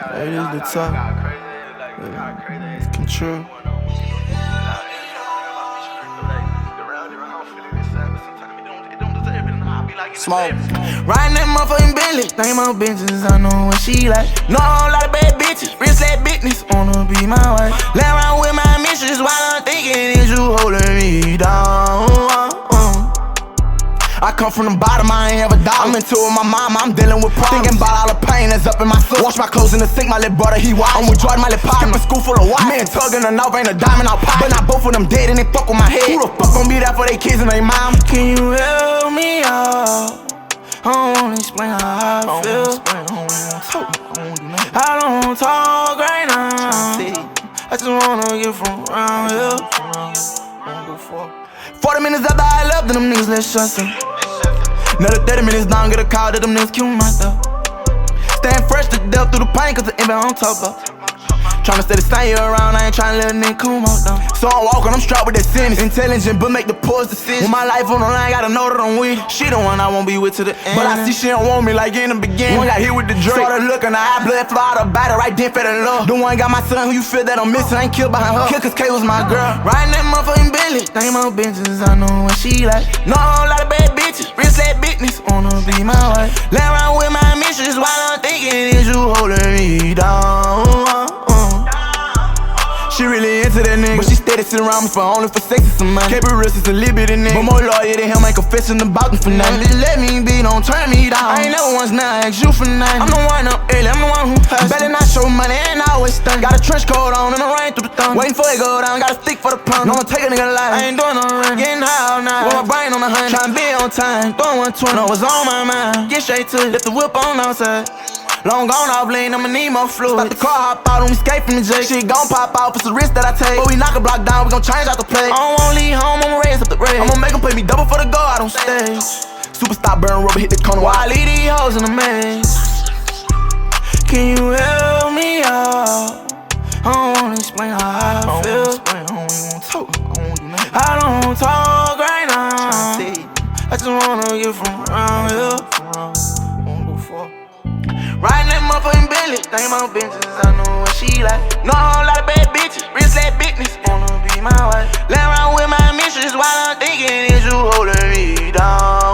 Hey, this the top. Control. Smoke. Riding that motherfucking Bentley. Name on bitches, I know what she like. Know a whole lot of bad bitches. Wrist that business, wanna be my wife. Lay around with my mistress while I'm thinking is you holding me down. I come from the bottom, I ain't ever doubt. I'm into it with my mama, I'm dealing with problems. Thinking about all the pain that's up in my soul. Wash my clothes in the sink, my little brother, he watch. I'm with Jordan, my little partner. Skip a school full of white. Me and tugging the knife, ain't a diamond out pocket. But not both of them dead and they fuck with my head. Who the fuck gon' be there for their kids and their mom? Can you help me out? I don't wanna explain how I feel. I don't talk right now. I just wanna get from around here. 40 minutes after I left, then them niggas let shots up. Another 30 minutes down, get a call that them niggas kill myself. Staying fresh to death through the pain, cause the envy on top of. Tryna stay the same year around, I ain't tryna let a nigga come out though. So I'm walking, I'm strapped with that sentence. Intelligent, but make the poor decisions. With my life on the line, gotta know that I'm with it. She the one I won't be with to the end. But I see she don't want me like in the beginning. One got hit with the drug. Started looking, the eye blood fly out her body, right then fell in love. The one got my son who you feel that I'm missing, I ain't killed behind her. Kill cause K was my girl. Riding that motherfucking Bentley. Name on bitches, I know what she like. Know a whole lot of bad bitches. Wrist that business, wanna be my wife. Lay around with my mistress while I'm thinking is you holding me down. She really into that nigga, but she steady sitting around me for only for sex and some money. Keep it real, she's a little bit of nigga, but more loyal than him, ain't confessing about them for nothing. Just let me be, don't turn me down. I ain't never once now ask you for nothing. I'm the one up early, I'm the one who hustles. Better not show money and always stunt. Got a trench coat on and the rain through the thunder. Waiting for it go down, got a stick for the pun. No one take a nigga life, I ain't doing no run. Getting high all night, with my brain on the hunt. Tryna be on time, throwing 120. No, it's on my mind, get straight to it, lift the whip on outside. Long gone off lane, I'ma need more fluid. Stop the car, hop out, don't escape from the J. Shit gon' pop out, it's the risk that I take. But we knock a block down, we gon' change out the play. I don't wanna leave home, I'ma raise up the rate. I'ma make them pay me double for the go out on stage. Superstar burn rubber, hit the corner while I leave these hoes in the maze. Can you help me out? I don't wanna explain how I feel. I don't talk right now. I just wanna get from around here. Riding that motherfucking Bentley. Name on bitches, I know what she like. Know a whole lot of bad bitches. Wrist that business, wanna be my wife. Lay around with my mistress while I'm thinking is you holding me down.